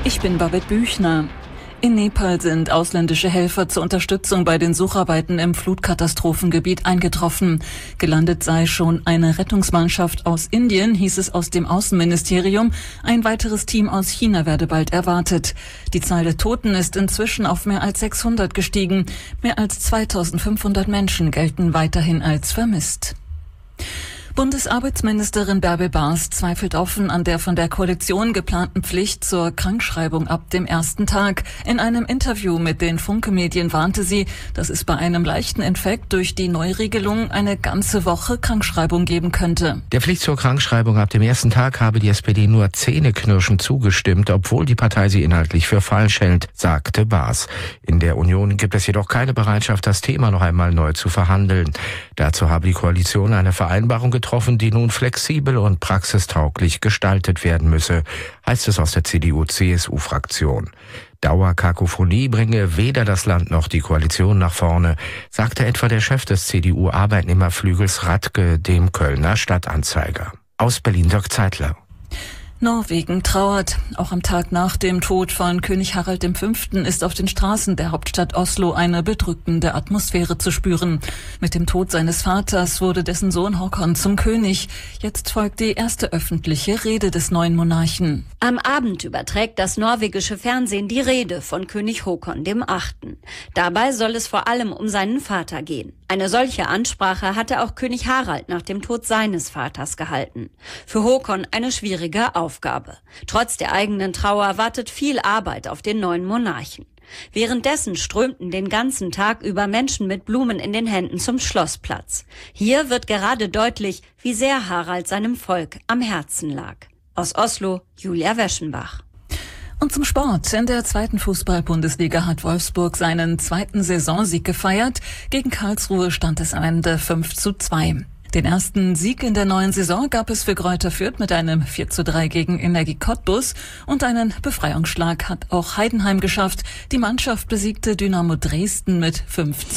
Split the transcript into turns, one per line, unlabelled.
Ich bin Babette Büchner. In Nepal sind ausländische Helfer zur Unterstützung bei den Sucharbeiten im Flutkatastrophengebiet eingetroffen. Gelandet sei schon eine Rettungsmannschaft aus Indien, hieß es aus dem Außenministerium. Ein weiteres Team aus China werde bald erwartet. Die Zahl der Toten ist inzwischen auf mehr als 600 gestiegen. Mehr als 2500 Menschen gelten weiterhin als vermisst. Bundesarbeitsministerin Bärbel Baas zweifelt offen an der von der Koalition geplanten Pflicht zur Krankschreibung ab dem ersten Tag. In einem Interview mit den Funke-Medien warnte sie, dass es bei einem leichten Infekt durch die Neuregelung eine ganze Woche Krankschreibung geben könnte.
Der Pflicht zur Krankschreibung ab dem ersten Tag habe die SPD nur zähneknirschend zugestimmt, obwohl die Partei sie inhaltlich für falsch hält, sagte Baas. In der Union gibt es jedoch keine Bereitschaft, das Thema noch einmal neu zu verhandeln. Dazu habe die Koalition eine Vereinbarung getroffen, die nun flexibel und praxistauglich gestaltet werden müsse, heißt es aus der CDU-CSU-Fraktion. Dauerkakophonie bringe weder das Land noch die Koalition nach vorne, sagte etwa der Chef des CDU-Arbeitnehmerflügels Radke dem Kölner Stadtanzeiger. Aus Berlin Dirk Zeitler.
Norwegen trauert. Auch am Tag nach dem Tod von König Harald V. ist auf den Straßen der Hauptstadt Oslo eine bedrückende Atmosphäre zu spüren. Mit dem Tod seines Vaters wurde dessen Sohn Håkon zum König. Jetzt folgt die erste öffentliche Rede des neuen Monarchen.
Am Abend überträgt das norwegische Fernsehen die Rede von König Håkon VIII. Dabei soll es vor allem um seinen Vater gehen. Eine solche Ansprache hatte auch König Harald nach dem Tod seines Vaters gehalten. Für Håkon eine schwierige Aufgabe. Trotz der eigenen Trauer wartet viel Arbeit auf den neuen Monarchen. Währenddessen strömten den ganzen Tag über Menschen mit Blumen in den Händen zum Schlossplatz. Hier wird gerade deutlich, wie sehr Harald seinem Volk am Herzen lag. Aus Oslo, Julia Weschenbach.
Und zum Sport. In der zweiten Fußball-Bundesliga hat Wolfsburg seinen zweiten Saisonsieg gefeiert. Gegen Karlsruhe stand es am Ende 5:2. Den ersten Sieg in der neuen Saison gab es für Greuther Fürth mit einem 4:3 gegen Energie Cottbus. Und einen Befreiungsschlag hat auch Heidenheim geschafft. Die Mannschaft besiegte Dynamo Dresden mit 5:0.